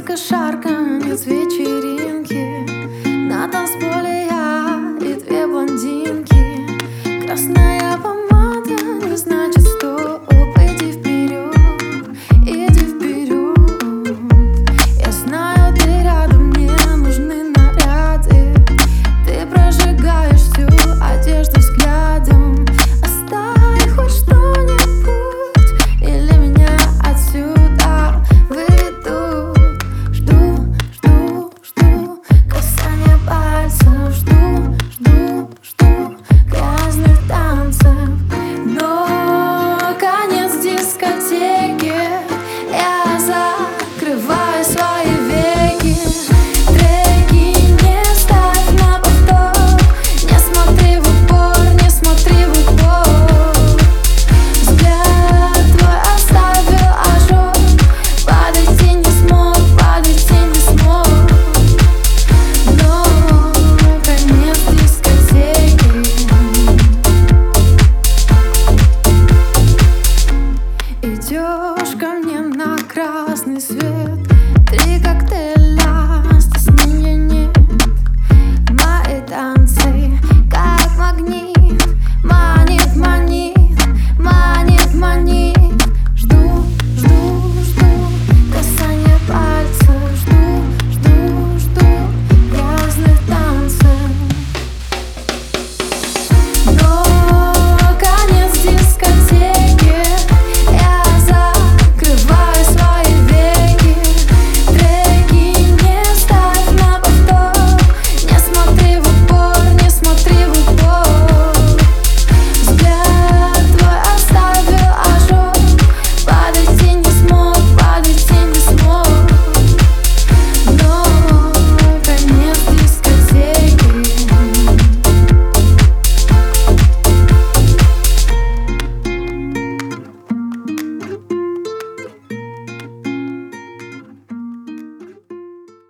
Только шарканье с вечеринки. На танцполе я и две блондинки. Красная помада не значит стоп. Иди вперед, иди вперед. Я знаю, ты рядом, мне нужны наряды. Ты прожигаешь всю одежду взглядом. Оставь хоть что-нибудь, или меня отсюда выведут. Жду, жду, жду касания пальцев. Жду, жду, жду грязных танцев. Но конец дискотеки. Я закрываю свои веки. Треки не ставь на повтор. Не смотри в упор, не смотри в упор. Взгляд твой оставил ожог. Подойти не смог, подойти не смог. Но конец дискотеки. Идешь ко мне на красный свет.